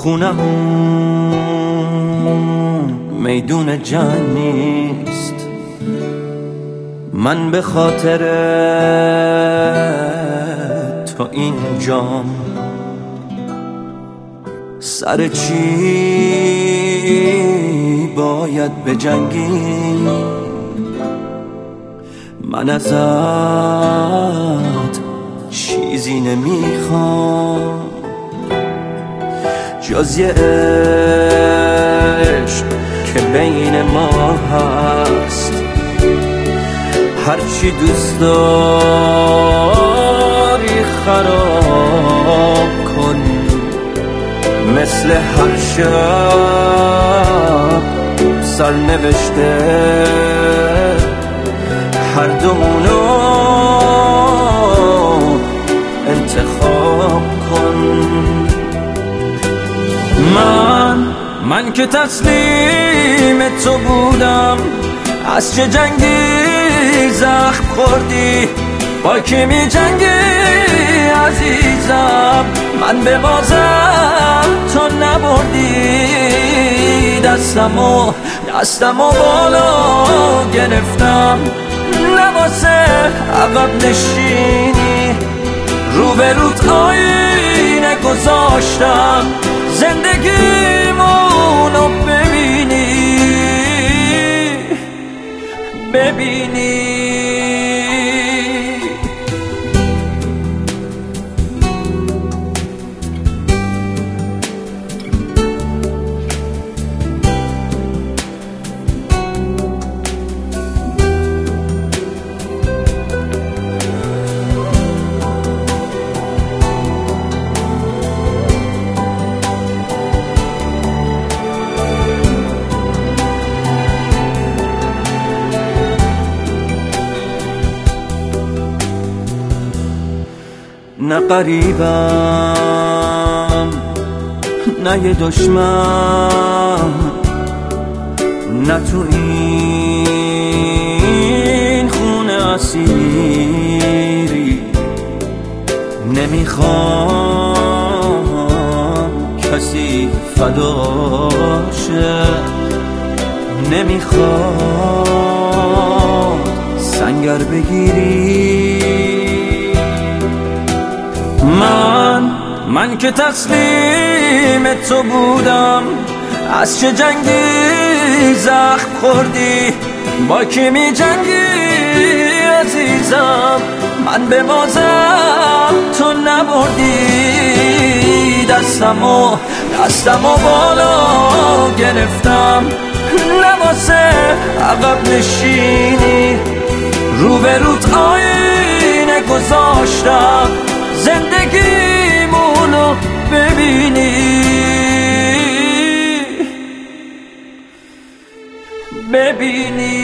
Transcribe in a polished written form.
خونه‌مون میدون جنگ نیست. من به خاطر تو اینجام، سر چی باید بجنگی؟ من ازت چیزی نمیخوام جز یه عشق که بین ما هست. هرچی دوست داری خراب کن، مثل هر شب سرنوشته هر دومونو انتخاب کن. من که تسلیم تو بودم، از چه جنگی زخم خوردی؟ با کی می جنگی عزیزم؟ من به بازم تو نبردی. دستمو بالا گرفتم، لباسه عقب نشینی، روبروت آینه گذاشتم زندگیمونو ببینی. نه قریبم نه یه دشمن، نه تو این خونه اسیری. نمیخوام کسی فداشه، نمیخوام سنگر بگیری. من که تسلیم تو بودم، از چه جنگی زخم خوردی؟ با کی می جنگی عزیزم؟ من به بازم تو نبردی. دستمو بالا گرفتم، لباسه عقب نشینی، روبروت آینه گذاشتم زندگیمونو ببینی.